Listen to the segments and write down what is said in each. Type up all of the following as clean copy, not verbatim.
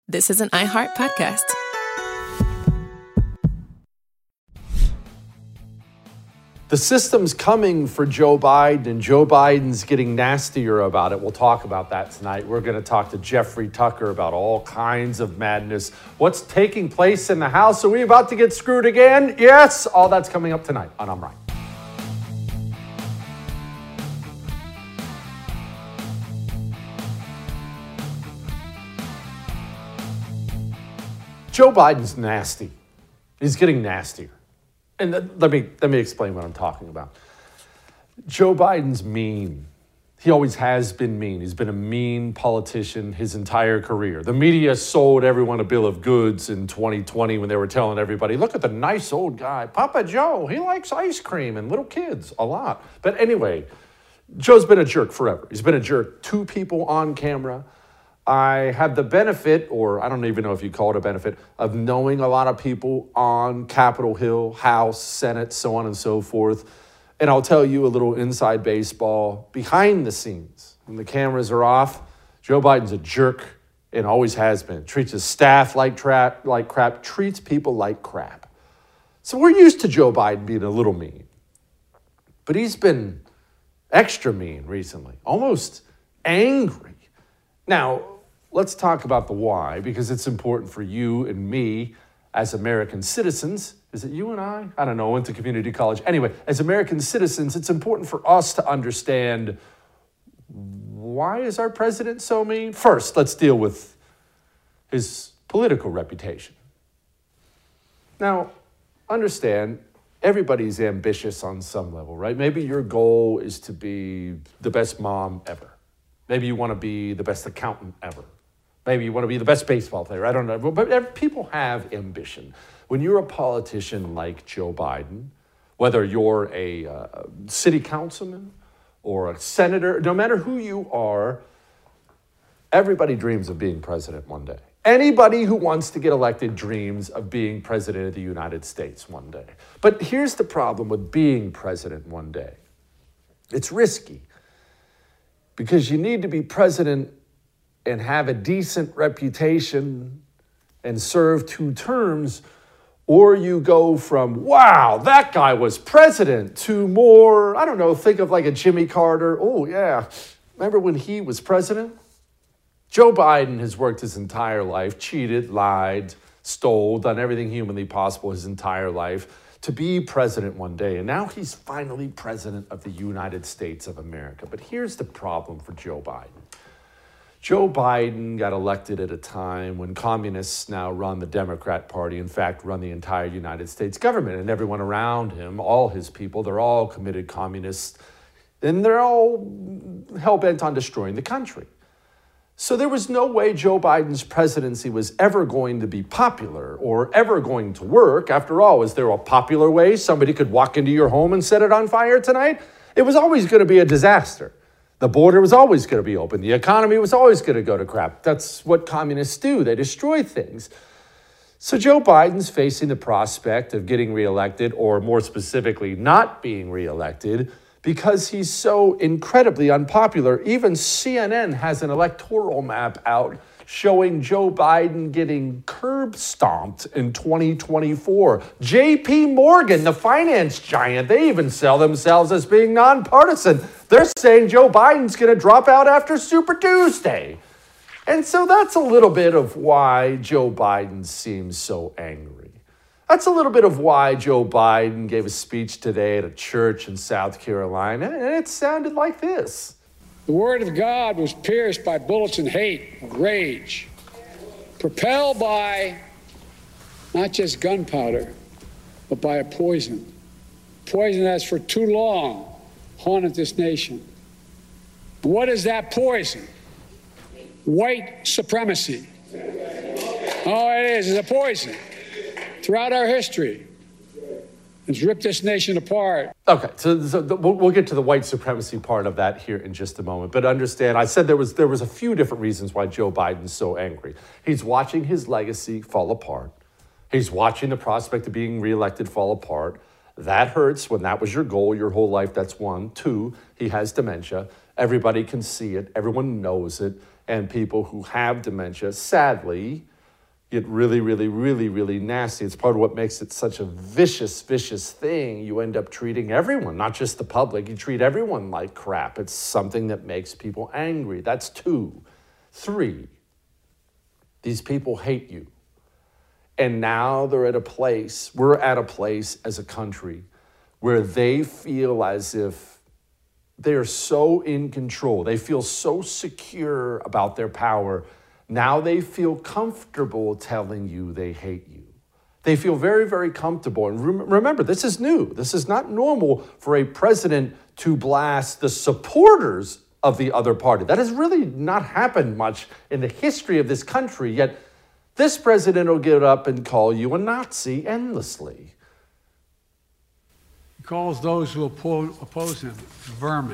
This is an iHeart podcast. The system's coming for Joe Biden, and Joe Biden's getting nastier about it. We'll talk about that tonight. We're going to talk to Jeffrey Tucker about all kinds of madness. What's taking place in the House? Are we about to get screwed again? Yes, all that's coming up tonight on I'm Right. Joe Biden's nasty. He's getting nastier. And let me explain what I'm talking about. Joe Biden's mean. He always has been mean. He's been a mean politician his entire career. The media sold everyone a bill of goods in 2020 when they were telling everybody, look at the nice old guy, Papa Joe. He likes ice cream and little kids a lot. But anyway, Joe's been a jerk forever. He's been a jerk to people on camera. I have the benefit, or I don't even know if you call it a benefit, of knowing a lot of people on Capitol Hill, House, Senate, so on and so forth. And I'll tell you a little inside baseball behind the scenes. When the cameras are off, Joe Biden's a jerk and always has been. Treats his staff like crap, treats people like crap. So we're used to Joe Biden being a little mean. But he's been extra mean recently, almost angry. Now, let's talk about the why, because it's important for you and me as American citizens. Is it you and I? I don't know, went to community college. Anyway, as American citizens, it's important for us to understand, why is our president so mean? First, let's deal with his political reputation. Now, understand, everybody's ambitious on some level, right? Maybe your goal is to be the best mom ever. Maybe you want to be the best accountant ever. Maybe you want to be the best baseball player. I don't know. But people have ambition. When you're a politician like Joe Biden, whether you're a city councilman or a senator, no matter who you are, everybody dreams of being president one day. Anybody who wants to get elected dreams of being president of the United States one day. But here's the problem with being president one day. It's risky. Because you need to be president and have a decent reputation and serve 2 terms, or you go from, wow, that guy was president, to more, I don't know, think of like a Jimmy Carter. Oh, yeah. Remember when he was president? Joe Biden has worked his entire life, cheated, lied, stole, done everything humanly possible his entire life to be president one day. And now he's finally president of the United States of America. But here's the problem for Joe Biden. Joe Biden got elected at a time when communists now run the Democrat Party, in fact, run the entire United States government. And everyone around him, all his people, they're all committed communists. And they're all hell-bent on destroying the country. So there was no way Joe Biden's presidency was ever going to be popular or ever going to work. After all, is there a popular way somebody could walk into your home and set it on fire tonight? It was always going to be a disaster. The border was always going to be open. The economy was always going to go to crap. That's what communists do. They destroy things. So Joe Biden's facing the prospect of getting reelected, or more specifically, not being reelected, because he's so incredibly unpopular. Even CNN has an electoral map out showing Joe Biden getting curb stomped in 2024. JP Morgan, the finance giant, they even sell themselves as being nonpartisan. They're saying Joe Biden's going to drop out after Super Tuesday. And so that's a little bit of why Joe Biden seems so angry. That's a little bit of why Joe Biden gave a speech today at a church in South Carolina, and it sounded like this. The word of God was pierced by bullets and hate, rage, propelled by not just gunpowder, but by a poison. Poison that's for too long haunted this nation. What is that poison? White supremacy. Oh, it is. It's a poison. Throughout our history, it's ripped this nation apart. Okay, so we'll get to the white supremacy part of that here in just a moment. But understand, I said there was a few different reasons why Joe Biden's so angry. He's watching his legacy fall apart. He's watching the prospect of being reelected fall apart. That hurts when that was your goal your whole life. That's one. 2, he has dementia. Everybody can see it. Everyone knows it. And people who have dementia, sadly, get really, really, really, really nasty. It's part of what makes it such a vicious, vicious thing. You end up treating everyone, not just the public, you treat everyone like crap. It's something that makes people angry. That's 2. 3, these people hate you. And now we're at a place as a country where they feel as if they're so in control. They feel so secure about their power. Now they feel comfortable telling you they hate you. They feel very, very comfortable. And remember, this is new. This is not normal for a president to blast the supporters of the other party. That has really not happened much in the history of this country, yet this president will get up and call you a Nazi endlessly. He calls those who oppose him vermin.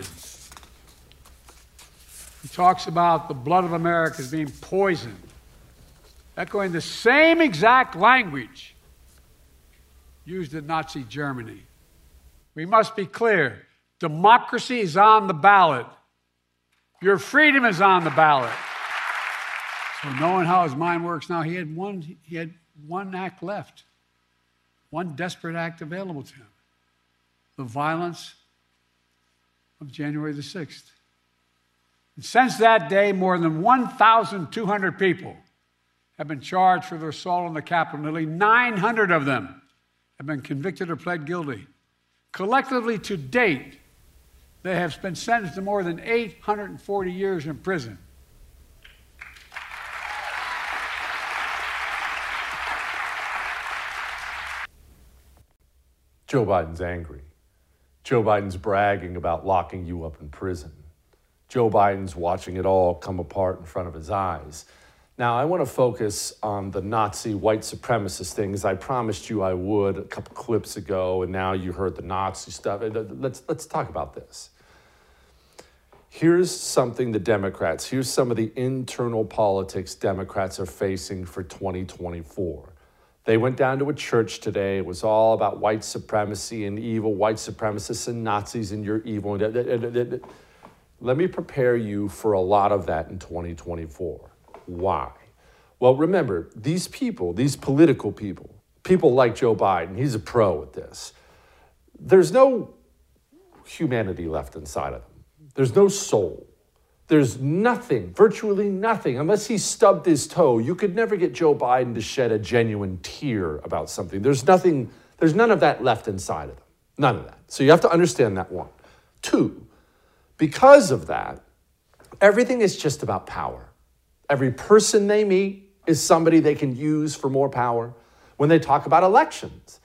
He talks about the blood of America as being poisoned, echoing the same exact language used in Nazi Germany. We must be clear. Democracy is on the ballot. Your freedom is on the ballot. So knowing how his mind works now, he had one act left, one desperate act available to him: the violence of January the 6th. And since that day, more than 1,200 people have been charged for their assault on the Capitol. Nearly 900 of them have been convicted or pled guilty. Collectively, to date, they have been sentenced to more than 840 years in prison. Joe Biden's angry. Joe Biden's bragging about locking you up in prison. Joe Biden's watching it all come apart in front of his eyes. Now, I want to focus on the Nazi white supremacist thing, as I promised you I would a couple clips ago, and now you heard the Nazi stuff. Let's talk about this. Here's something here's some of the internal politics Democrats are facing for 2024. They went down to a church today. It was all about white supremacy and evil white supremacists and Nazis and you're evil. Let me prepare you for a lot of that in 2024. Why? Well, remember, these people, these political people like Joe Biden, he's a pro at this. There's no humanity left inside of them. There's no soul. There's nothing, virtually nothing. Unless he stubbed his toe, you could never get Joe Biden to shed a genuine tear about something. There's none of that left inside of them. None of that. So you have to understand that one. 2, because of that, everything is just about power. Every person they meet is somebody they can use for more power. When they talk about elections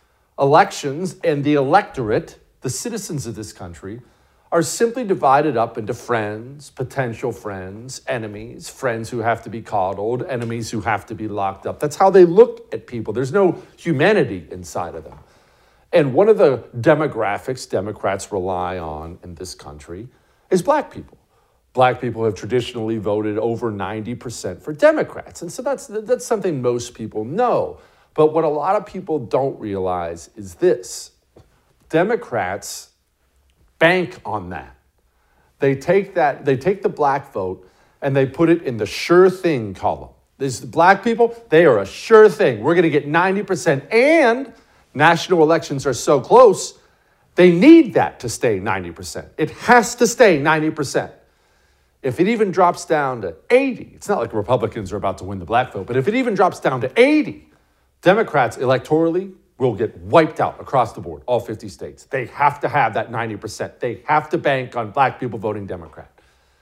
and the electorate, the citizens of this country, are simply divided up into friends, potential friends, enemies, friends who have to be coddled, enemies who have to be locked up. That's how they look at people. There's no humanity inside of them. And one of the demographics Democrats rely on in this country is black people. Black people have traditionally voted over 90% for Democrats. And so that's something most people know. But what a lot of people don't realize is this: Democrats bank on that. They take the black vote and they put it in the sure thing column. These black people, they are a sure thing. We're going to get 90%, and national elections are so close, they need that to stay 90%. It has to stay 90%. If it even drops down to 80, it's not like Republicans are about to win the black vote, but if it even drops down to 80, Democrats electorally will get wiped out across the board, all 50 states. They have to have that 90%. They have to bank on black people voting Democrat.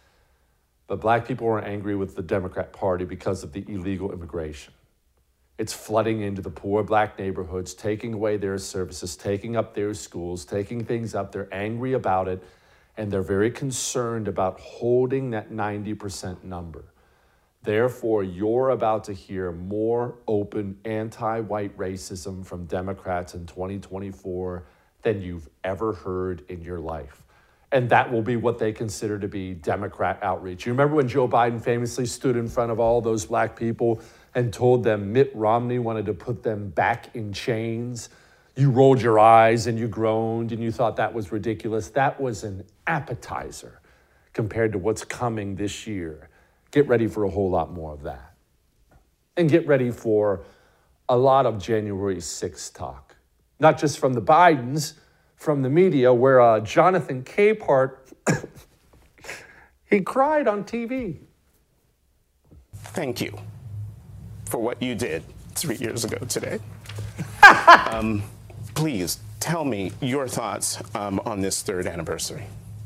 But black people are angry with the Democrat Party because of the illegal immigration. It's flooding into the poor black neighborhoods, taking away their services, taking up their schools, taking things up. They're angry about it, and they're very concerned about holding that 90% number. Therefore, you're about to hear more open anti-white racism from Democrats in 2024 than you've ever heard in your life. And that will be what they consider to be Democrat outreach. You remember when Joe Biden famously stood in front of all those black people and told them Mitt Romney wanted to put them back in chains? You rolled your eyes and you groaned and you thought that was ridiculous. That was an appetizer compared to what's coming this year. Get ready for a whole lot more of that. and get ready for a lot of January 6th talk. Not just from the Bidens, from the media, where Jonathan Capehart, he cried on TV. Thank you for what you did 3 years ago today. Please tell me your thoughts on this third anniversary.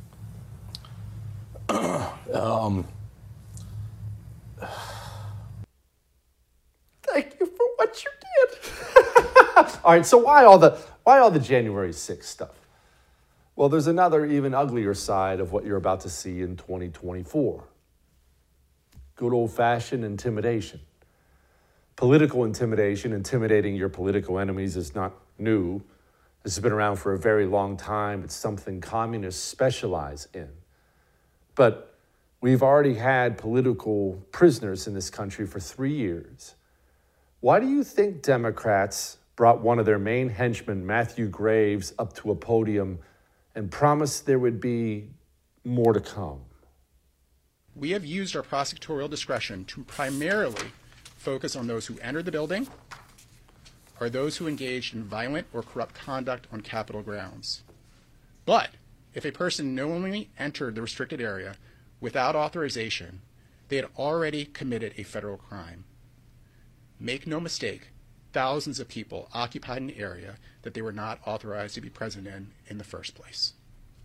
Thank you for what you did. All right, so why all the January 6th stuff? Well, there's another even uglier side of what you're about to see in 2024. Good old-fashioned intimidation. Political intimidation, intimidating your political enemies is not new. This has been around for a very long time. It's something communists specialize in. But we've already had political prisoners in this country for 3 years. Why do you think Democrats brought one of their main henchmen, Matthew Graves, up to a podium and promised there would be more to come? We have used our prosecutorial discretion to primarily focus on those who entered the building or those who engaged in violent or corrupt conduct on Capitol grounds. But if a person knowingly entered the restricted area without authorization, they had already committed a federal crime. Make no mistake, thousands of people occupied an area that they were not authorized to be present in the first place.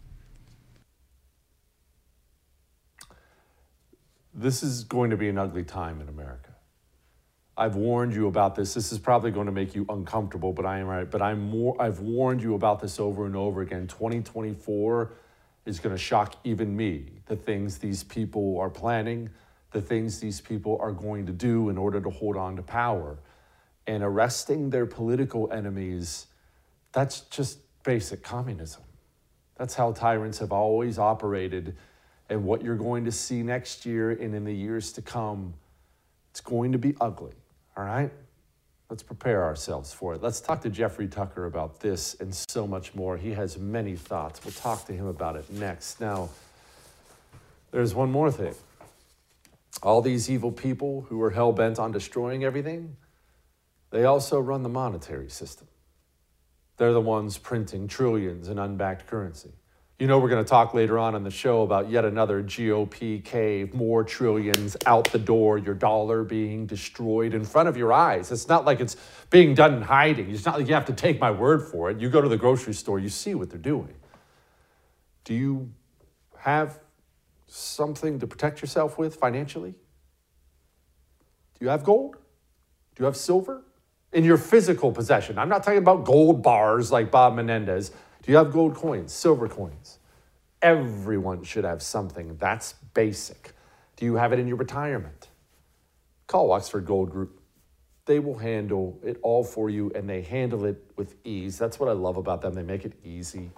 This is going to be an ugly time in America. I've warned you about this. This is probably going to make you uncomfortable, but I've warned you about this over and over again. 2024 is going to shock even me. The things these people are planning, the things these people are going to do in order to hold on to power. And arresting their political enemies, that's just basic communism. That's how tyrants have always operated. And what you're going to see next year and in the years to come, it's going to be ugly, all right? Let's prepare ourselves for it. Let's talk to Jeffrey Tucker about this and so much more. He has many thoughts. We'll talk to him about it next. Now, there's one more thing. All these evil people who are hell-bent on destroying everything, they also run the monetary system. They're the ones printing trillions in unbacked currency. You know, we're going to talk later on in the show about yet another GOP cave, more trillions out the door, your dollar being destroyed in front of your eyes. It's not like it's being done in hiding. It's not like you have to take my word for it. You go to the grocery store, you see what they're doing. Do you have something to protect yourself with financially? Do you have gold? Do you have silver? In your physical possession. I'm not talking about gold bars like Bob Menendez. Do you have gold coins, silver coins? Everyone should have something. That's basic. Do you have it in your retirement? Call Oxford Gold Group. They will handle it all for you, and they handle it with ease. That's what I love about them. They make it easy.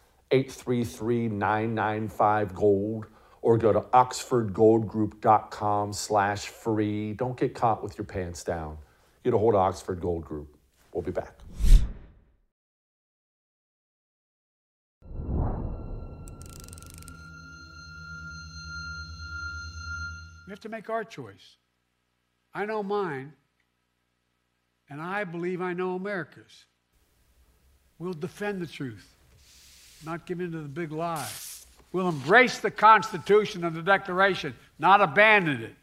833-995-GOLD, or go to oxfordgoldgroup.com/free. Don't get caught with your pants down. Get a hold of Oxford Gold Group. We'll be back. We have to make our choice. I know mine, and I believe I know America's. We'll defend the truth, not give in to the big lie. We'll embrace the Constitution and the Declaration, not abandon it.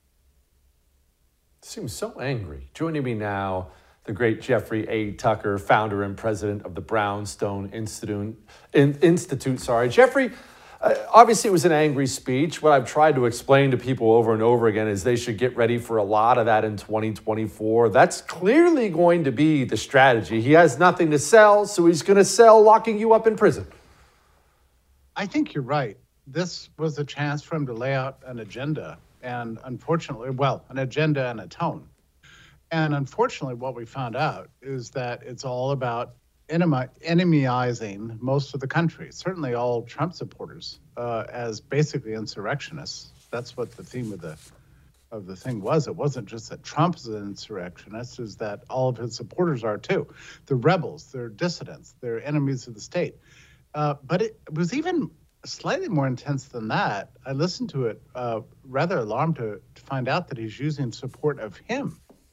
Seems so angry. Joining me now, the great Jeffrey A. Tucker, founder and president of the Brownstone Institute. Jeffrey, obviously it was an angry speech. What I've tried to explain to people over and over again is they should get ready for a lot of that in 2024. That's clearly going to be the strategy. He has nothing to sell, so he's going to sell locking you up in prison. I think you're right. This was a chance for him to lay out an agenda. And unfortunately, an agenda and a tone. And unfortunately, what we found out is that it's all about enemyizing most of the country, certainly all Trump supporters, as basically insurrectionists. That's what the theme of the thing was. It wasn't just that Trump's an insurrectionist, it's that all of his supporters are too. They're rebels, they're dissidents, they're enemies of the state. But it was even slightly more intense than that. I listened to it rather alarmed to find out that he's using support of him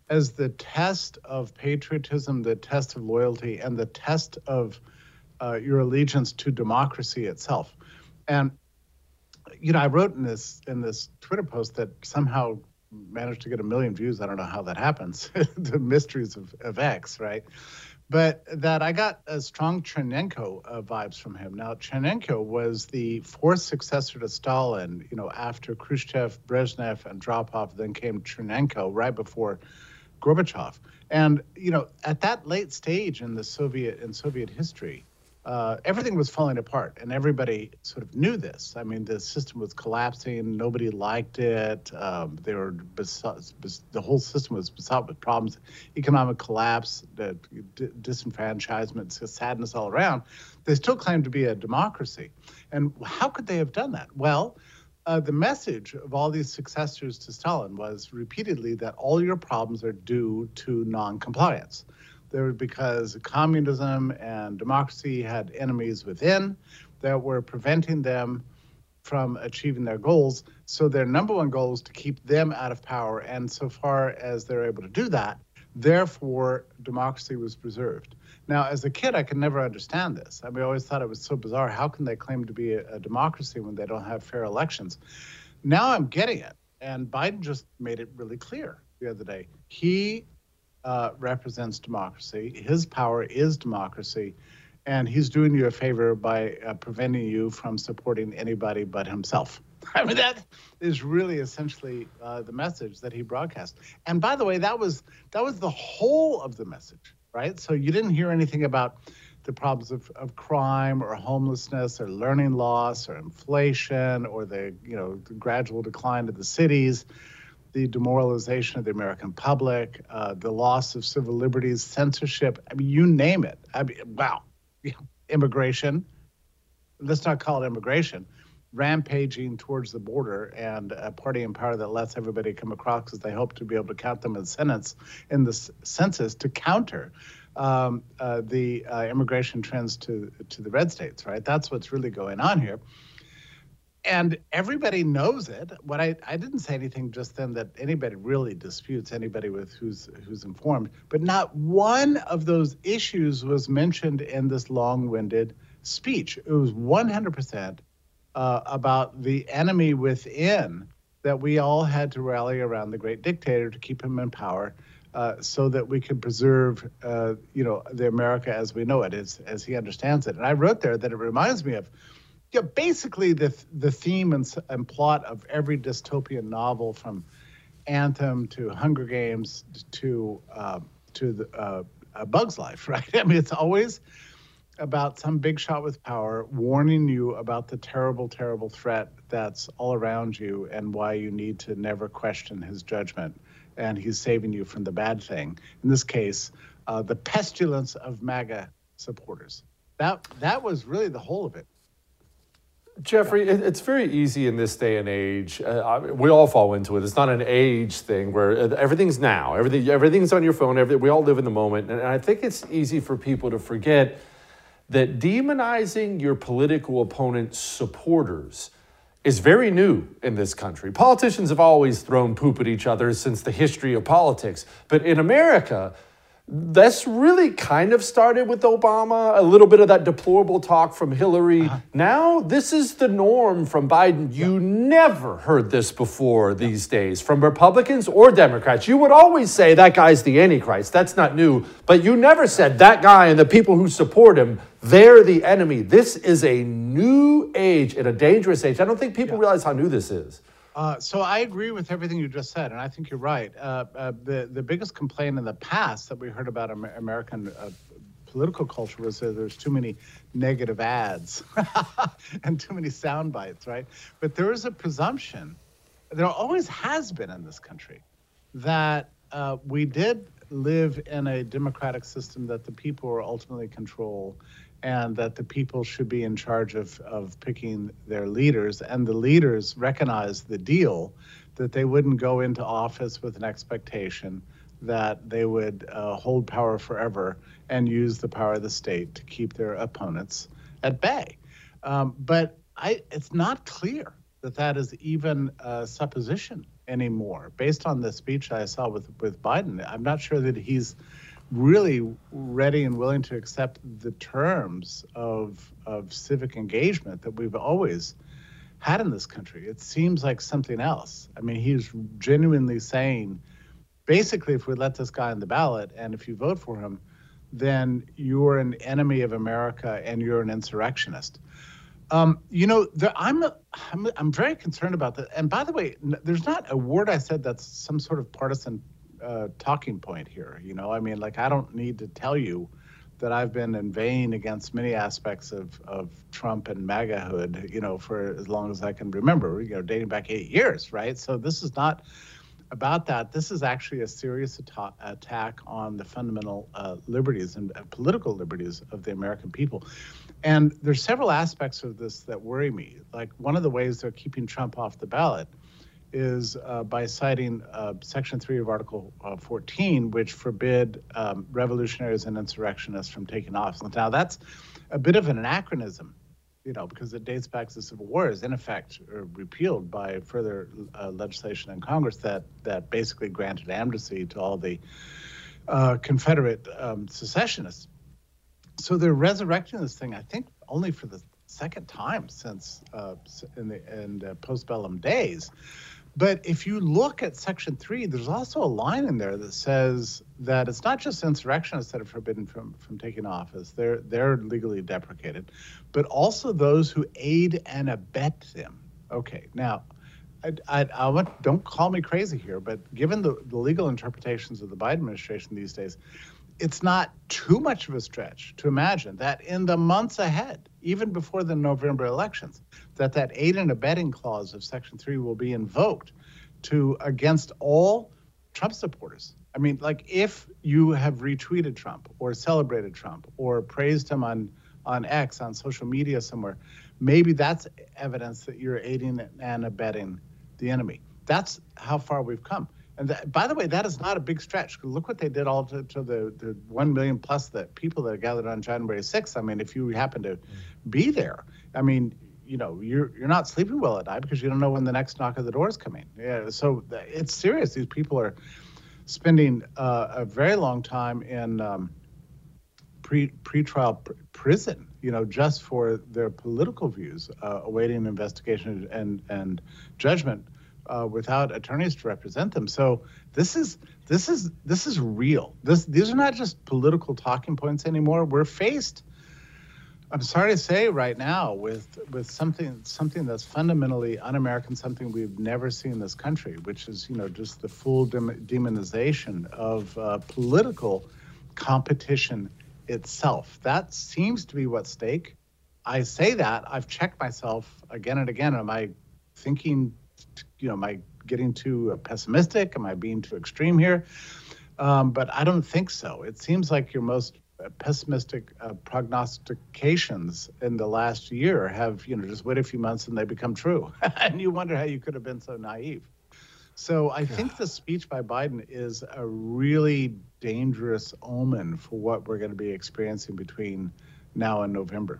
as the test of patriotism, the test of loyalty, and the test of your allegiance to democracy itself. And I wrote in this Twitter post that somehow managed to get 1 million views. I don't know how that happens. The mysteries of X, right? But that I got a strong Chernenko vibes from him. Now, Chernenko was the fourth successor to Stalin. After Khrushchev, Brezhnev, and Andropov, then came Chernenko right before Gorbachev. And at that late stage in Soviet history, everything was falling apart, and everybody sort of knew this. I mean, the system was collapsing. Nobody liked it. The whole system was besought with problems: economic collapse, the disenfranchisement, sadness all around. They still claimed to be a democracy, and how could they have done that? Well, the message of all these successors to Stalin was repeatedly that all your problems are due to non-compliance. Because communism and democracy had enemies within that were preventing them from achieving their goals. So their number one goal is to keep them out of power. And so far as they're able to do that, therefore, democracy was preserved. Now, as a kid, I could never understand this. I always thought it was so bizarre. How can they claim to be a democracy when they don't have fair elections? Now I'm getting it. And Biden just made it really clear the other day. He represents democracy. His power is democracy, and he's doing you a favor by preventing you from supporting anybody but himself. That is really essentially the message that he broadcast. And by the way, that was the whole of the message, right? So you didn't hear anything about the problems of crime or homelessness or learning loss or inflation or the gradual decline of the cities, the demoralization of the American public, the loss of civil liberties, censorship. You name it. Wow. Immigration. Let's not call it immigration. Rampaging towards the border, and a party in power that lets everybody come across because they hope to be able to count them in the census to counter the immigration trends to the red states, right? That's what's really going on here. And everybody knows it. What I didn't say anything just then that anybody really disputes, anybody who's informed, but not one of those issues was mentioned in this long-winded speech. It was 100% about the enemy within, that we all had to rally around the great dictator to keep him in power, so that we could preserve, the America as we know it, as he understands it. And I wrote there that it reminds me of basically the theme and plot of every dystopian novel, from Anthem to Hunger Games to the Bug's Life, right? It's always about some big shot with power warning you about the terrible, terrible threat that's all around you and why you need to never question his judgment. And he's saving you from the bad thing. In this case, the pestilence of MAGA supporters. That was really the whole of it. Jeffrey, it's very easy in this day and age. We all fall into it. It's not an age thing where everything's now. Everything's on your phone. We all live in the moment. And I think it's easy for people to forget that demonizing your political opponent's supporters is very new in this country. Politicians have always thrown poop at each other since the history of politics. But in America, that's really kind of started with Obama, a little bit of that deplorable talk from Hillary. Now, this is the norm from Biden. You never heard this before these days from Republicans or Democrats. You would always say that guy's the Antichrist. That's not new. But you never said that guy and the people who support him, they're the enemy. This is a new age and a dangerous age. I don't think people realize how new this is. So I agree with everything you just said, and I think you're right. The biggest complaint in the past that we heard about American political culture was that there's too many negative ads and too many sound bites, right? But there is a presumption, there always has been in this country, that we did live in a democratic system that the people will ultimately control, and that the people should be in charge of picking their leaders, and the leaders recognize the deal that they wouldn't go into office with an expectation that they would hold power forever and use the power of the state to keep their opponents at bay. But it's not clear that is even a supposition anymore. Based on the speech I saw with Biden, I'm not sure that he's really ready and willing to accept the terms of civic engagement that we've always had in this country. It seems like something else. I mean, he's genuinely saying, basically, if we let this guy on the ballot and if you vote for him, then you're an enemy of America and you're an insurrectionist. I'm very concerned about that. And by the way, there's not a word I said that's some sort of partisan talking point here. I mean, like, I don't need to tell you that I've been inveighing against many aspects of Trump and MAGA-hood, for as long as I can remember, dating back 8 years, right? So this is not about that. This is actually a serious attack on the fundamental liberties and political liberties of the American people. And there's several aspects of this that worry me. Like, one of the ways they're keeping Trump off the ballot is by citing Section 3 of Article 14, which forbid revolutionaries and insurrectionists from taking office. Now, that's a bit of an anachronism, because it dates back to the Civil War, is in effect repealed by further legislation in Congress that basically granted amnesty to all the Confederate secessionists. So they're resurrecting this thing, I think, only for the second time since in the postbellum days. But if you look at Section 3, there's also a line in there that says that it's not just insurrectionists that are forbidden from taking office. They're legally deprecated, but also those who aid and abet them. Okay, now, don't call me crazy here, but given the legal interpretations of the Biden administration these days, it's not too much of a stretch to imagine that in the months ahead, even before the November elections, that aid and abetting clause of Section 3 will be invoked against all Trump supporters. I mean, like, if you have retweeted Trump or celebrated Trump or praised him on X, on social media somewhere, maybe that's evidence that you're aiding and abetting the enemy. That's how far we've come. And by the way, that is not a big stretch. Look what they did all to the 1 million plus people that gathered on January 6th. I mean, if you happen to be there, I mean, you're not sleeping well at night because you don't know when the next knock at the door is coming. Yeah, so it's serious. These people are spending a very long time in pre-trial prison, just for their political views, awaiting investigation and judgment. Without attorneys to represent them. So this is real. These are not just political talking points anymore. We're faced, I'm sorry to say right now, with something that's fundamentally un-American, something we've never seen in this country, which is just the full demonization of political competition itself. That seems to be what's at stake. I say that, I've checked myself again and again. Am I thinking, am I getting too pessimistic? Am I being too extreme here? But I don't think so. It seems like your most pessimistic prognostications in the last year have, just wait a few months and they become true. And you wonder how you could have been so naive. So I think the speech by Biden is a really dangerous omen for what we're going to be experiencing between now and November.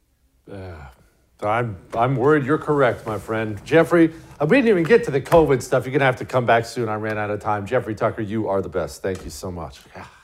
I'm worried you're correct, my friend. Jeffrey, we didn't even get to the COVID stuff. You're going to have to come back soon. I ran out of time. Jeffrey Tucker, you are the best. Thank you so much.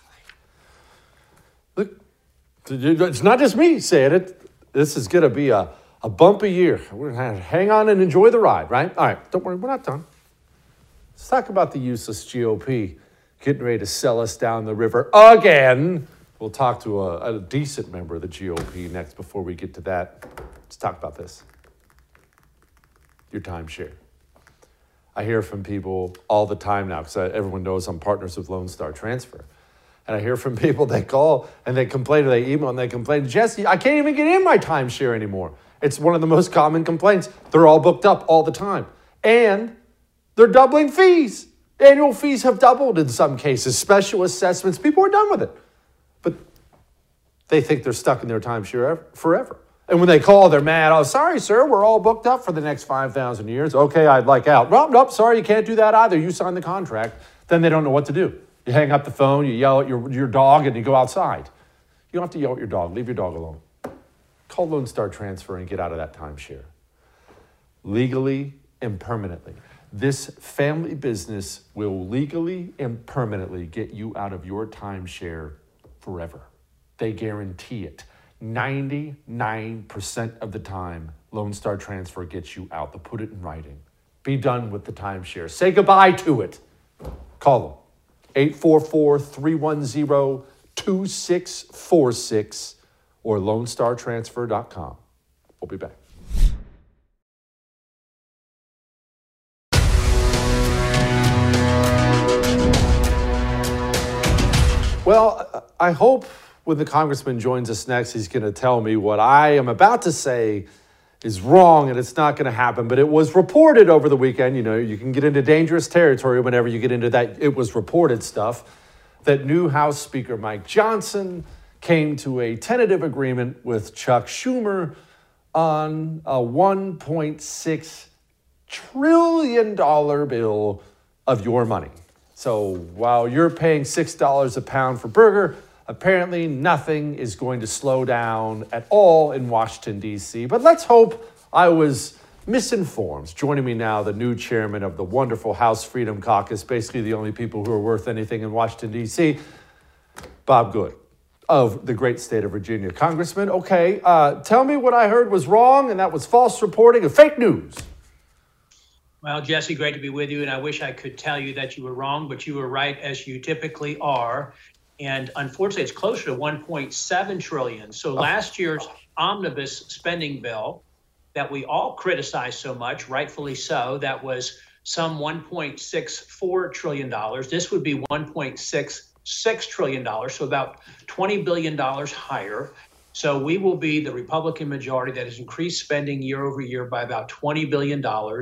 Look, it's not just me saying it. This is going to be a bumpy year. We're going to hang on and enjoy the ride, right? All right, don't worry, we're not done. Let's talk about the useless GOP getting ready to sell us down the river again. We'll talk to a decent member of the GOP next before we get to that. Let's talk about this. Your timeshare. I hear from people all the time now because everyone knows I'm partners with Lone Star Transfer. And I hear from people that call and they complain or they email and they complain, Jesse, I can't even get in my timeshare anymore. It's one of the most common complaints. They're all booked up all the time. And they're doubling fees. Annual fees have doubled in some cases. Special assessments. People are done with it. But they think they're stuck in their timeshare forever. And when they call, they're mad. Oh, sorry, sir, we're all booked up for the next 5,000 years. Okay, I'd like out. Nope, sorry, you can't do that either. You signed the contract. Then they don't know what to do. You hang up the phone, you yell at your dog, and you go outside. You don't have to yell at your dog. Leave your dog alone. Call Lone Star Transfer and get out of that timeshare. Legally and permanently. This family business will legally and permanently get you out of your timeshare forever. They guarantee it. 99% of the time, Lone Star Transfer gets you out. They'll put it in writing. Be done with the timeshare. Say goodbye to it. Call them. 844-310-2646 or LoneStarTransfer.com. We'll be back. Well, I hope when the congressman joins us next, he's going to tell me what I am about to say is wrong and it's not going to happen. But it was reported over the weekend. You know, you can get into dangerous territory whenever you get into that. It was reported stuff that new House Speaker Mike Johnson came to a tentative agreement with Chuck Schumer on a $1.6 trillion bill of your money. So while you're paying $6 a pound for burger, apparently nothing is going to slow down at all in Washington, D.C. But let's hope I was misinformed. Joining me now, the new chairman of the wonderful House Freedom Caucus, basically the only people who are worth anything in Washington, D.C., Bob Good of the great state of Virginia. Congressman, okay, tell me what I heard was wrong and that was false reporting and fake news. Well, Jesse, great to be with you. And I wish I could tell you that you were wrong, but you were right, as you typically are. And unfortunately, it's closer to 1.7 trillion. So last year's omnibus spending bill that we all criticized so much, rightfully so, that was some $1.64 trillion. This would be $1.66 trillion, so about $20 billion higher. So we will be the Republican majority that has increased spending year over year by about $20 billion.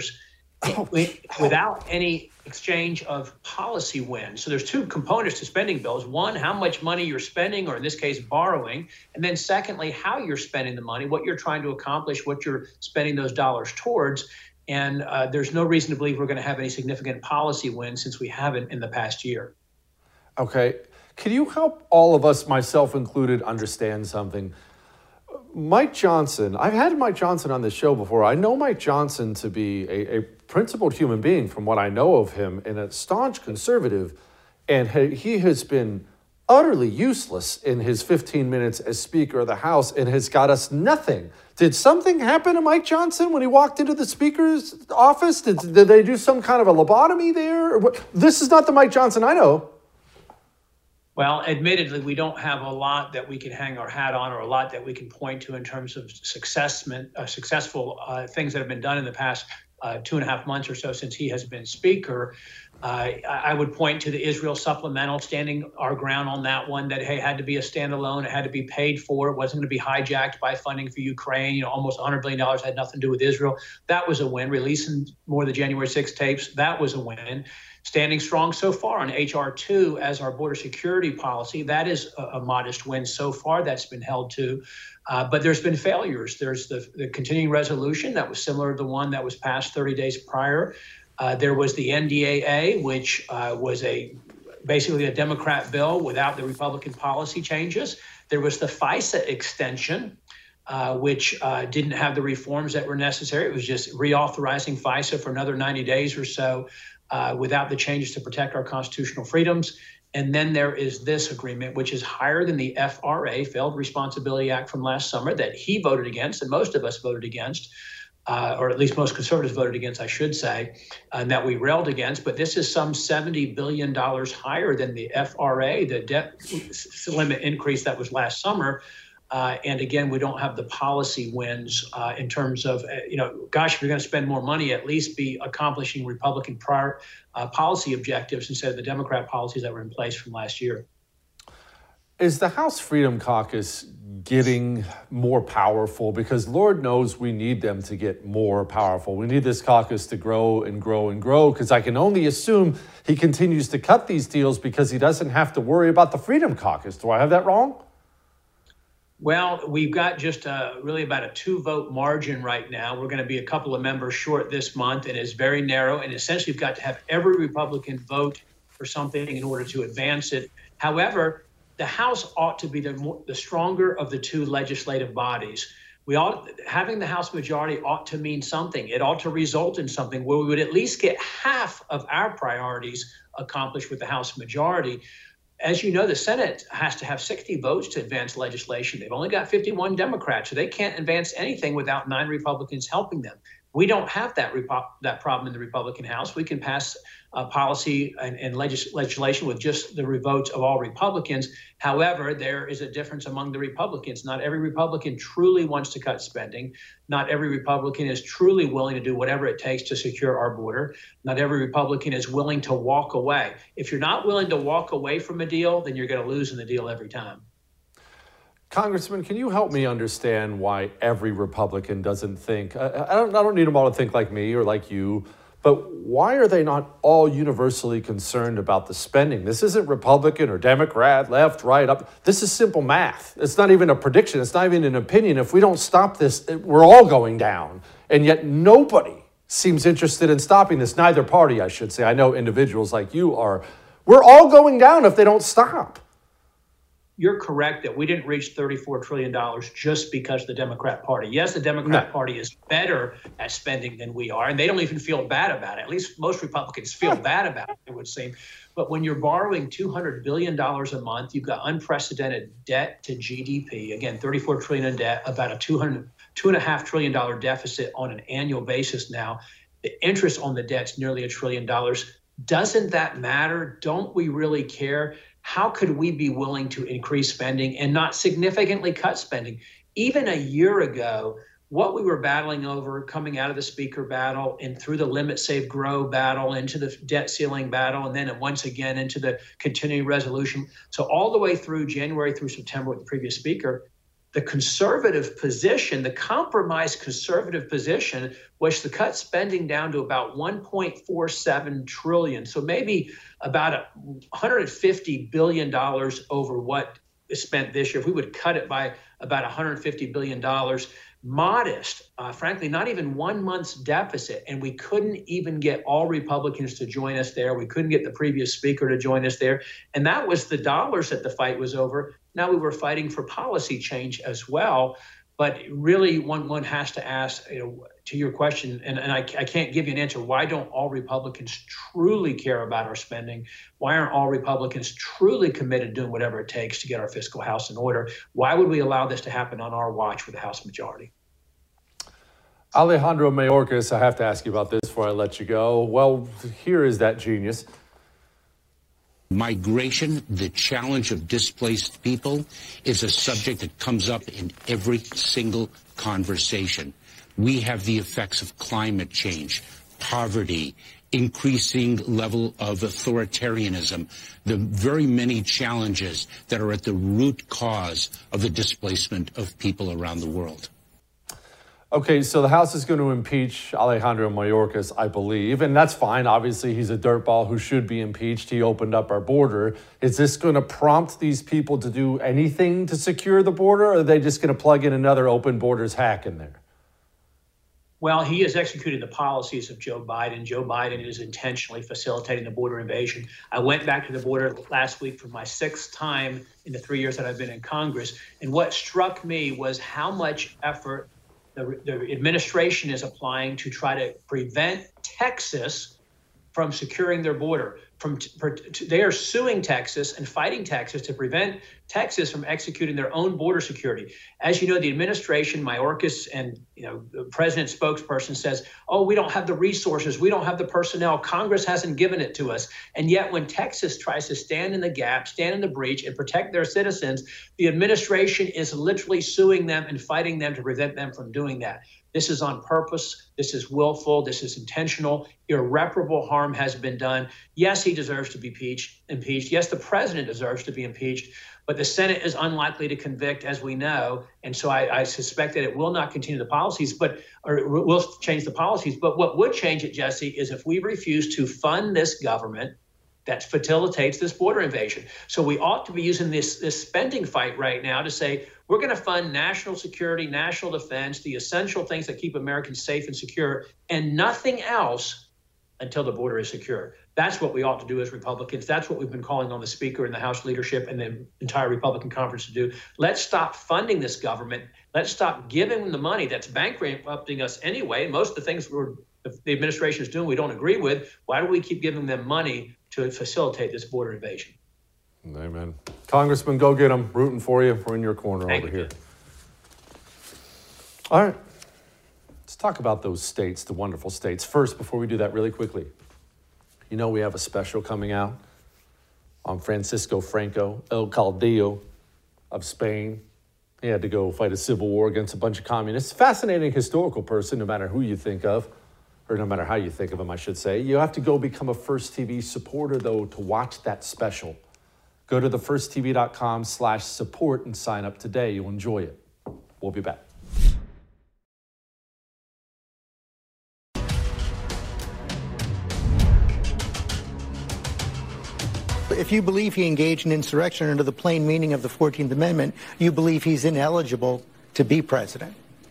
Without any exchange of policy wins. So there's two components to spending bills. One, how much money you're spending, or in this case, borrowing. And then secondly, how you're spending the money, what you're trying to accomplish, what you're spending those dollars towards. And there's no reason to believe we're going to have any significant policy wins since we haven't in the past year. Okay. Can you help all of us, myself included, understand something? Mike Johnson, I've had Mike Johnson on this show before. I know Mike Johnson to be a principled human being from what I know of him, and a staunch conservative, and he has been utterly useless in his 15 minutes as Speaker of the House and has got us nothing. Did something happen to Mike Johnson when he walked into the Speaker's office? Did they do some kind of a lobotomy there? This is not the Mike Johnson I know. Well, admittedly, we don't have a lot that we can hang our hat on or a lot that we can point to in terms of successful things that have been done in the past 2.5 months or so since he has been Speaker. I would point to the Israel supplemental, standing our ground on that one, that hey, had to be a standalone, it had to be paid for, it wasn't going to be hijacked by funding for Ukraine. You know, almost $100 billion had nothing to do with Israel. That was a win. Releasing more of the January 6 tapes, that was a win. Standing strong so far on H.R. 2 as our border security policy, that is a modest win so far. That's been held to. But there's been failures. There's the continuing resolution that was similar to the one that was passed 30 days prior. There was the NDAA, which was basically a Democrat bill without the Republican policy changes. There was the FISA extension, which didn't have the reforms that were necessary. It was just reauthorizing FISA for another 90 days or so without the changes to protect our constitutional freedoms. And then there is this agreement, which is higher than the FRA, Failed Responsibility Act from last summer, that he voted against and most of us voted against, or at least most conservatives voted against, I should say, and that we railed against. But this is some $70 billion higher than the FRA, the debt limit increase that was last summer. And again, we don't have the policy wins in terms of, gosh, if you're going to spend more money, at least be accomplishing Republican prior policy objectives instead of the Democrat policies that were in place from last year. Is the House Freedom Caucus getting more powerful? Because Lord knows we need them to get more powerful. We need this caucus to grow and grow and grow, because I can only assume he continues to cut these deals because he doesn't have to worry about the Freedom Caucus. Do I have that wrong? Well, we've got just really about a 2-vote margin right now. We're going to be a couple of members short this month, and it's very narrow. And essentially, you've got to have every Republican vote for something in order to advance it. However, the House ought to be the stronger of the two legislative bodies. Having the House majority ought to mean something. It ought to result in something where we would at least get half of our priorities accomplished with the House majority. As you know, the Senate has to have 60 votes to advance legislation. They've only got 51 Democrats, so they can't advance anything without 9 Republicans helping them. We don't have that problem in the Republican House. We can pass policy and legislation with just the votes of all Republicans. However, there is a difference among the Republicans. Not every Republican truly wants to cut spending. Not every Republican is truly willing to do whatever it takes to secure our border. Not every Republican is willing to walk away. If you're not willing to walk away from a deal, then you're going to lose in the deal every time. Congressman, can you help me understand why every Republican doesn't think, I don't need them all to think like me or like you, but why are they not all universally concerned about the spending? This isn't Republican or Democrat, left, right, up. This is simple math. It's not even a prediction. It's not even an opinion. If we don't stop this, we're all going down. And yet nobody seems interested in stopping this. Neither party, I should say. I know individuals like you are. We're all going down if they don't stop. You're correct that we didn't reach $34 trillion just because of the Democrat Party. Yes, the Democrat Party is better at spending than we are, and they don't even feel bad about it. At least most Republicans feel bad about it, it would seem. But when you're borrowing $200 billion a month, you've got unprecedented debt to GDP. Again, $34 trillion in debt, about a $2.5 trillion deficit on an annual basis now. The interest on the debt's nearly $1 trillion. Doesn't that matter? Don't we really care? How could we be willing to increase spending and not significantly cut spending? Even a year ago, what we were battling over coming out of the speaker battle and through the limit, save, grow battle into the debt ceiling battle, and then once again into the continuing resolution. So all the way through January through September with the previous speaker, the conservative position, the compromised conservative position was to cut spending down to about $1.47 trillion. So maybe about $150 billion over what is spent this year. If we would cut it by about $150 billion, modest, frankly, not even 1 month's deficit. And we couldn't even get all Republicans to join us there. We couldn't get the previous speaker to join us there. And that was the dollars that the fight was over. Now we were fighting for policy change as well. But really, one has to ask, to your question, and I can't give you an answer, why don't all Republicans truly care about our spending? Why aren't all Republicans truly committed to doing whatever it takes to get our fiscal house in order? Why would we allow this to happen on our watch with the House majority? Alejandro Mayorkas, I have to ask you about this before I let you go. Well, here is that genius. Migration, the challenge of displaced people, is a subject that comes up in every single conversation. We have the effects of climate change, poverty, increasing level of authoritarianism, the very many challenges that are at the root cause of the displacement of people around the world. Okay, so the House is going to impeach Alejandro Mayorkas, I believe, and that's fine. Obviously, he's a dirtball who should be impeached. He opened up our border. Is this going to prompt these people to do anything to secure the border, or are they just going to plug in another open borders hack in there? Well, he is executing the policies of Joe Biden. Joe Biden is intentionally facilitating the border invasion. I went back to the border last week for my 6th time in the 3 years that I've been in Congress, and what struck me was how much effort the administration is applying to try to prevent Texas from securing their border. They are suing Texas and fighting Texas to prevent Texas from executing their own border security. As you know, the administration, Mayorkas, and the president's spokesperson says, "Oh, we don't have the resources, we don't have the personnel. Congress hasn't given it to us." And yet, when Texas tries to stand in the gap, stand in the breach, and protect their citizens, the administration is literally suing them and fighting them to prevent them from doing that. This is on purpose. This is willful. This is intentional. Irreparable harm has been done. Yes, he deserves to be impeached. Yes, the president deserves to be impeached. But the Senate is unlikely to convict, as we know. And so I suspect that it will not continue the policies, or will change the policies. But what would change it, Jesse, is if we refuse to fund this government that facilitates this border invasion. So we ought to be using this spending fight right now to say, we're going to fund national security, national defense, the essential things that keep Americans safe and secure, and nothing else until the border is secure. That's what we ought to do as Republicans. That's what we've been calling on the Speaker and the House leadership and the entire Republican conference to do. Let's stop funding this government. Let's stop giving them the money that's bankrupting us anyway. Most of the things the administration is doing we don't agree with. Why do we keep giving them money to facilitate this border invasion? Amen. Congressman, go get them. Rooting for you. We're in your corner over here. All right. Let's talk about those states, the wonderful states. First, before we do that really quickly, you know we have a special coming out on Francisco Franco, El Caudillo of Spain. He had to go fight a civil war against a bunch of communists. Fascinating historical person, no matter who you think of, or no matter how you think of him, I should say. You have to go become a First TV supporter, though, to watch that special. Go to thefirsttv.com/support and sign up today. You'll enjoy it. We'll be back. If you believe he engaged in insurrection under the plain meaning of the 14th Amendment, you believe he's ineligible to be president.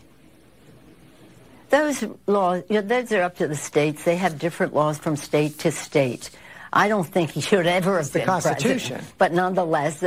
Those laws, those are up to the states. They have different laws from state to state. I don't think he should ever have been president. The Constitution. But nonetheless,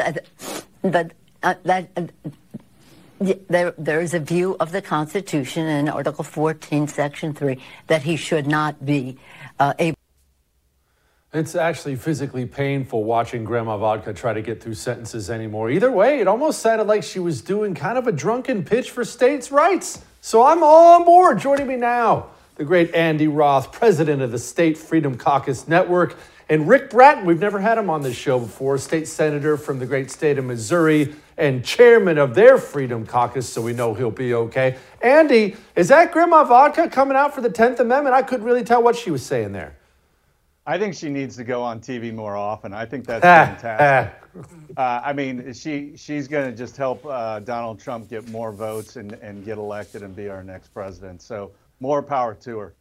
there is a view of the Constitution in Article 14, Section 3, that he should not be able. It's actually physically painful watching Grandma Vodka try to get through sentences anymore. Either way, it almost sounded like she was doing kind of a drunken pitch for states' rights. So I'm all on board. Joining me now, the great Andy Roth, president of the State Freedom Caucus Network, and Rick Bratton. We've never had him on this show before, state senator from the great state of Missouri and chairman of their Freedom Caucus, so we know he'll be okay. Andy, is that Grandma Vodka coming out for the 10th Amendment? I couldn't really tell what she was saying there. I think she needs to go on TV more often. I think that's fantastic. I mean, she's going to just help Donald Trump get more votes and get elected and be our next president. So more power to her.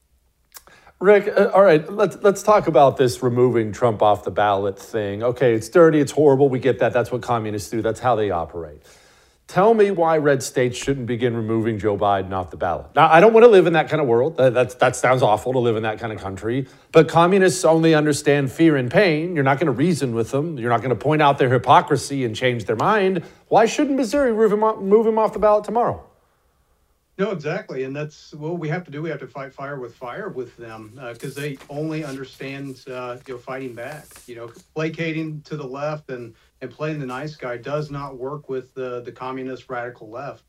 Rick, all right, let's talk about this removing Trump off the ballot thing. Okay, it's dirty, it's horrible. We get that. That's what communists do. That's how they operate. Tell me why red states shouldn't begin removing Joe Biden off the ballot. Now, I don't want to live in that kind of world. That sounds awful to live in that kind of country. But communists only understand fear and pain. You're not going to reason with them. You're not going to point out their hypocrisy and change their mind. Why shouldn't Missouri move him off the ballot tomorrow? No, exactly. And that's what we have to do. We have to fight fire with them because they only understand, fighting back. Placating to the left and playing the nice guy does not work with the communist radical left.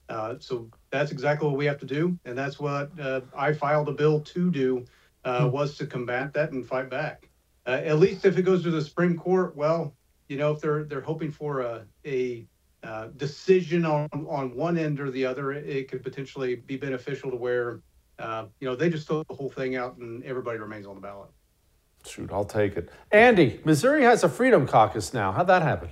So that's exactly what we have to do. And that's what I filed a bill to do, was to combat that and fight back. At least if it goes to the Supreme Court, well, if they're hoping for a decision on one end or the other, it could potentially be beneficial to where, they just throw the whole thing out and everybody remains on the ballot. Shoot, I'll take it. Andy, Missouri has a Freedom Caucus now. How'd that happen?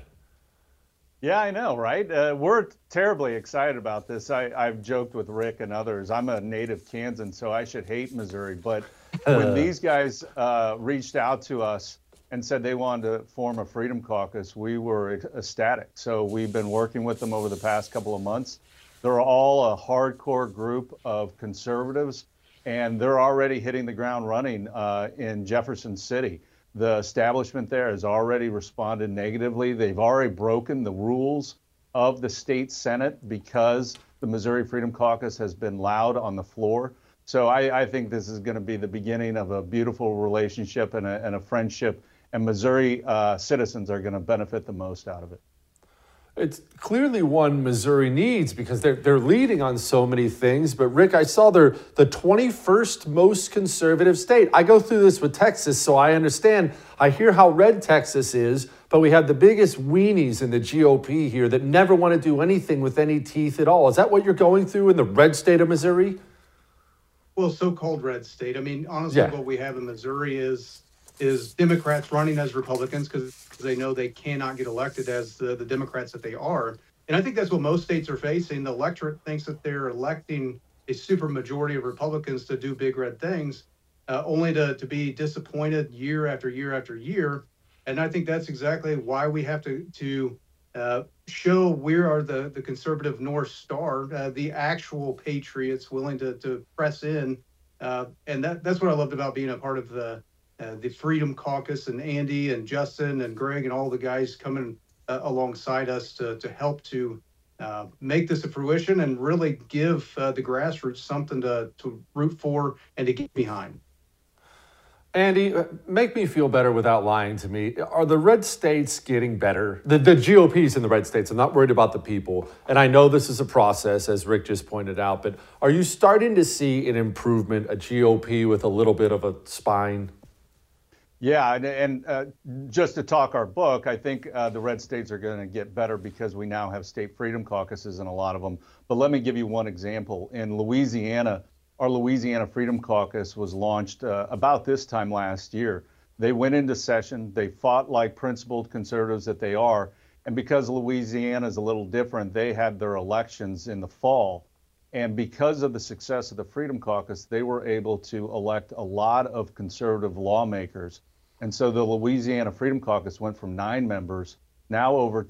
Yeah, I know, right? We're terribly excited about this. I've joked with Rick and others. I'm a native Kansan, so I should hate Missouri. But when these guys reached out to us and said they wanted to form a Freedom Caucus, we were ecstatic. So we've been working with them over the past couple of months. They're all a hardcore group of conservatives, and they're already hitting the ground running in Jefferson City. The establishment there has already responded negatively. They've already broken the rules of the state Senate because the Missouri Freedom Caucus has been loud on the floor. So I think this is going to be the beginning of a beautiful relationship and a friendship, and Missouri citizens are going to benefit the most out of it. It's clearly one Missouri needs because they're leading on so many things. But Rick, I saw they're the 21st most conservative state. I go through this with Texas, so I understand. I hear how red Texas is, but we have the biggest weenies in the GOP here that never want to do anything with any teeth at all. Is that what you're going through in the red state of Missouri? Well, so-called red state. I mean, honestly, What we have in Missouri is Democrats running as Republicans because they know they cannot get elected as the Democrats that they are. And I think that's what most states are facing. The electorate thinks that they're electing a super majority of Republicans to do big red things, only to be disappointed year after year after year. And I think that's exactly why we have to show we are the conservative North Star, the actual patriots willing to press in And that's what I loved about being a part of the Freedom Caucus, and Andy and Justin and Greg and all the guys coming alongside us to help to make this a fruition and really give the grassroots something to root for and to get behind. Andy, make me feel better without lying to me. Are the red states getting better? The GOP's in the red states. I'm not worried about the people. And I know this is a process, as Rick just pointed out, but are you starting to see an improvement, a GOP with a little bit of a spine? Yeah, and just to talk our book, I think the red states are going to get better because we now have state freedom caucuses in a lot of them. But let me give you one example. In Louisiana, our Louisiana Freedom Caucus was launched about this time last year. They went into session. They fought like principled conservatives that they are. And because Louisiana is a little different, they had their elections in the fall. And because of the success of the Freedom Caucus, they were able to elect a lot of conservative lawmakers. And so the Louisiana Freedom Caucus went from 9 members now over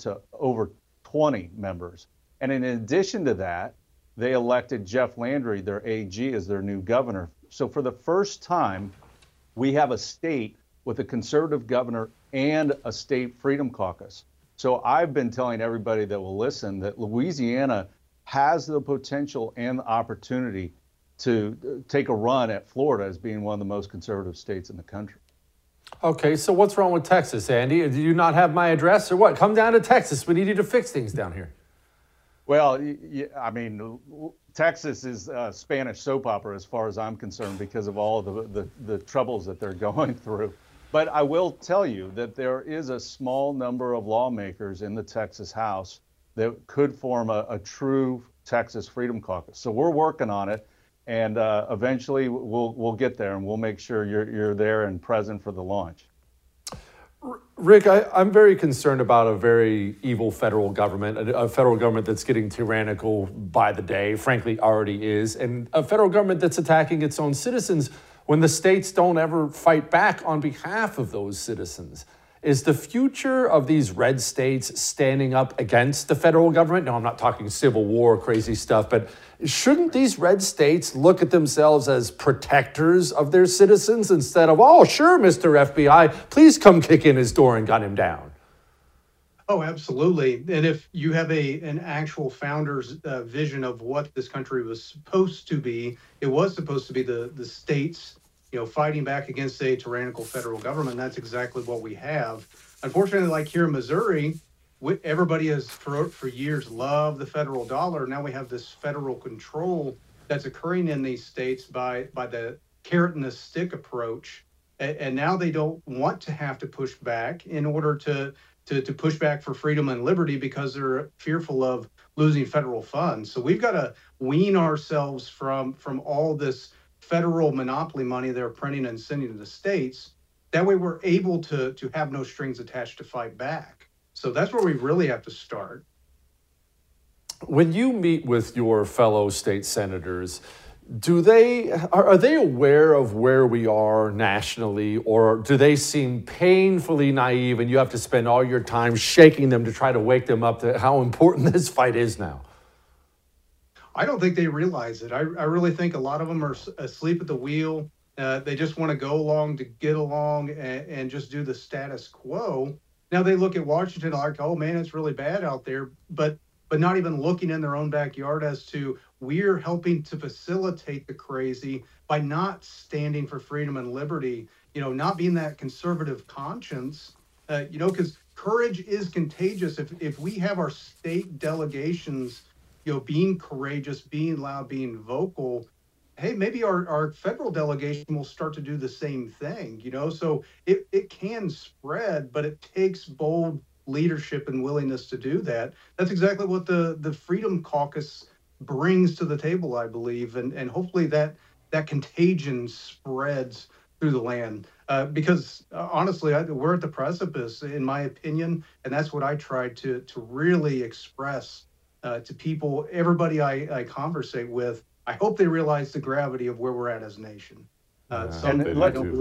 20 members. And in addition to that, they elected Jeff Landry, their AG, as their new governor. So for the first time, we have a state with a conservative governor and a state freedom caucus. So I've been telling everybody that will listen that Louisiana has the potential and the opportunity to take a run at Florida as being one of the most conservative states in the country. Okay, so what's wrong with Texas, Andy? Do you not have my address or what? Come down to Texas. We need you to fix things down here. Well, I mean, Texas is a Spanish soap opera as far as I'm concerned because of all of the troubles that they're going through. But I will tell you that there is a small number of lawmakers in the Texas House that could form a true Texas Freedom Caucus. So we're working on it, and eventually we'll get there, and we'll make sure you're there and present for the launch. Rick, I'm very concerned about a very evil federal government, a federal government that's getting tyrannical by the day, frankly already is, and a federal government that's attacking its own citizens when the states don't ever fight back on behalf of those citizens. Is the future of these red states standing up against the federal government? No, I'm not talking Civil War, crazy stuff, but shouldn't these red states look at themselves as protectors of their citizens instead of, oh, sure, Mr. FBI, please come kick in his door and gun him down? Oh, absolutely. And if you have an actual founder's vision of what this country was supposed to be, it was supposed to be the states, fighting back against a tyrannical federal government. That's exactly what we have. Unfortunately, like here in Missouri, everybody has for years loved the federal dollar. Now we have this federal control that's occurring in these states by the carrot and the stick approach. And now they don't want to have to push back in order to push back for freedom and liberty because they're fearful of losing federal funds. So we've got to wean ourselves from all this federal monopoly money they're printing and sending to the states. That way we're able to have no strings attached to fight back. So that's where we really have to start. When you meet with your fellow state senators, are they aware of where we are nationally, or do they seem painfully naive and you have to spend all your time shaking them to try to wake them up to how important this fight is now? I don't think they realize it. I really think a lot of them are asleep at the wheel. They just want to go along to get along and just do the status quo. Now they look at Washington like, oh man, it's really bad out there, but not even looking in their own backyard as to we're helping to facilitate the crazy by not standing for freedom and liberty, not being that conservative conscience, because courage is contagious. If we have our state delegations, being courageous, being loud, being vocal, hey, maybe our federal delegation will start to do the same thing, so it can spread, but it takes bold leadership and willingness to do that. That's exactly what the Freedom Caucus brings to the table, I believe, and hopefully that contagion spreads through the land, because honestly, we're at the precipice, in my opinion, and that's what I try to really express to people, everybody I conversate with. I hope they realize the gravity of where we're at as a nation. And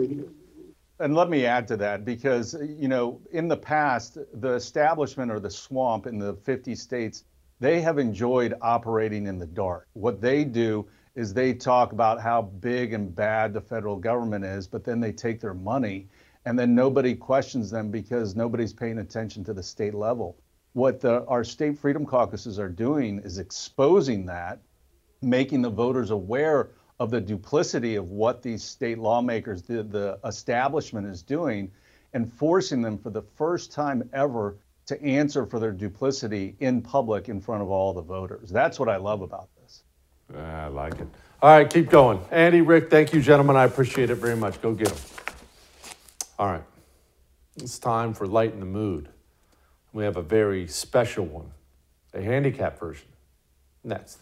let me add to that, because, in the past, the establishment or the swamp in the 50 states, they have enjoyed operating in the dark. What they do is they talk about how big and bad the federal government is, but then they take their money and then nobody questions them because nobody's paying attention to the state level. What our state freedom caucuses are doing is exposing that, making the voters aware of the duplicity of what these state lawmakers, the establishment is doing, and forcing them for the first time ever to answer for their duplicity in public in front of all the voters. That's what I love about this. I like it. All right, keep going. Andy, Rick, thank you, gentlemen. I appreciate it very much. Go get them. All right. It's time for Lighten the Mood. We have a very special one, a handicap version. Next.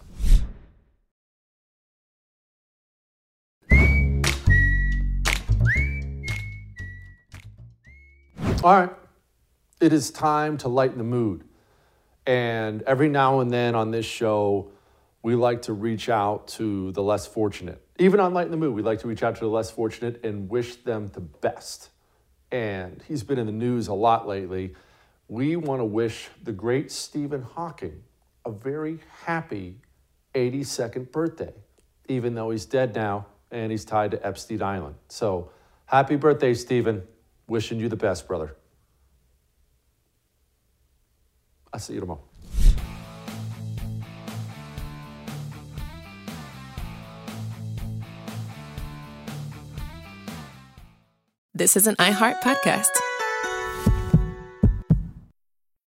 All right. It is time to lighten the mood. And every now and then on this show, we like to reach out to the less fortunate. Even on Lighten the Mood, we like to reach out to the less fortunate and wish them the best. And he's been in the news a lot lately. We want to wish the great Stephen Hawking a very happy 82nd birthday, even though he's dead now and he's tied to Epstein Island. So happy birthday, Stephen. Wishing you the best, brother. I'll see you tomorrow. This is an iHeart podcast.